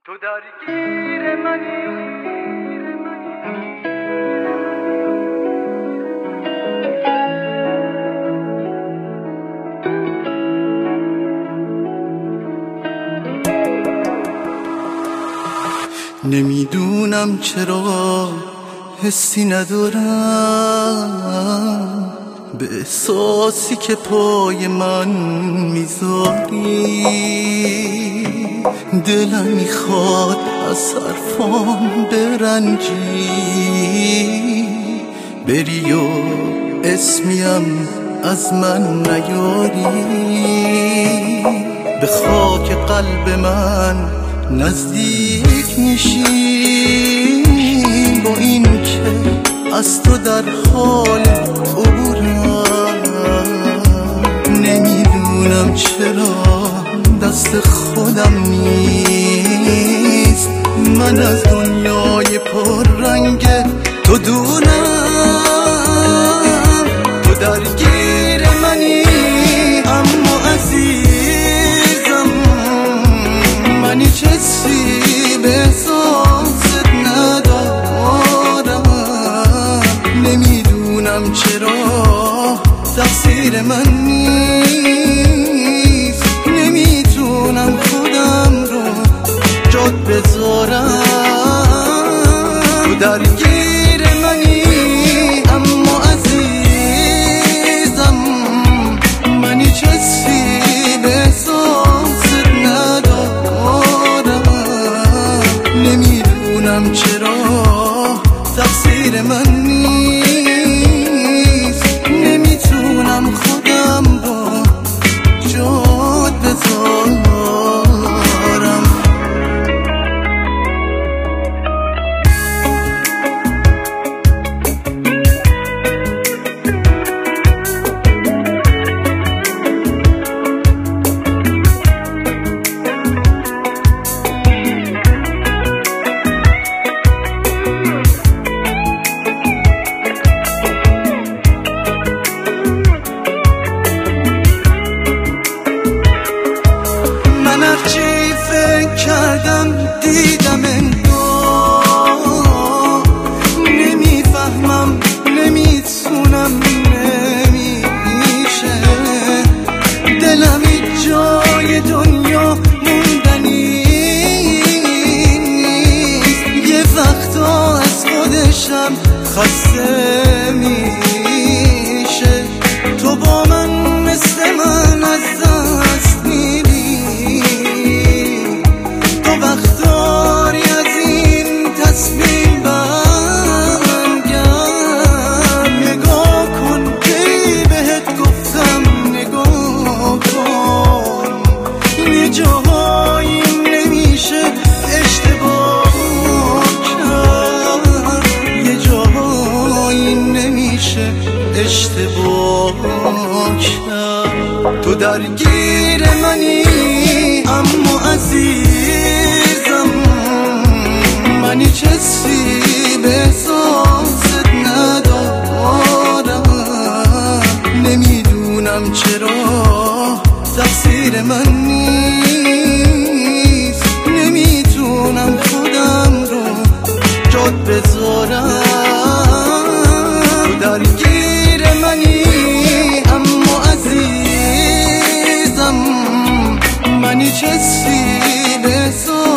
تو درگیر منی. نمیدونم چرا حسی ندارم به احساسی که پای من میذاری. دلم میخواد از حرفام برنجی، بری و اسمیم از من نیاری. به خاک قلب من نزدیک میشی، با این که از تو در حال عبورم. نمیدونم چرا دست خودم نیست، من از دنیای پر رنگ تو دونم. تو درگیر منی اما عزیزم، من هیچ حسی به احساست ندارم. نمیدونم چرا تقصیر من نیست، نمیتونم خودم رو جات بذارم. تو درگیر منی اما عزیزم، من هیچ حسی به احساست ندارم. نمیدونم چرا تقصیر من نیست، نمیتونم خودم رو جات بذارم. هرچی فکر کردم دیدم انگار، نمیفهمم نمیتونم نمیشه. دلم هیچ جای دنیا موندنی نیست، یه وقتا از خودشم خسته میشه. تو با من مثل من از دست میری، وقتاری از این تصمیم برگرد. نگاه کن کی بهت گفتم نگاه کن، یه جاهایی نمیشه اشتباه کرد، یه جاهایی نمیشه اشتباه کرد. تو درگیر منی اما عزیزم، من هیچ حسی به احساست ندارم. نمیدونم چرا تقصیر من نیست، نمیتونم خودم رو جات بذارم. تو درگیر منی اما عزیزم، من هیچ حسی به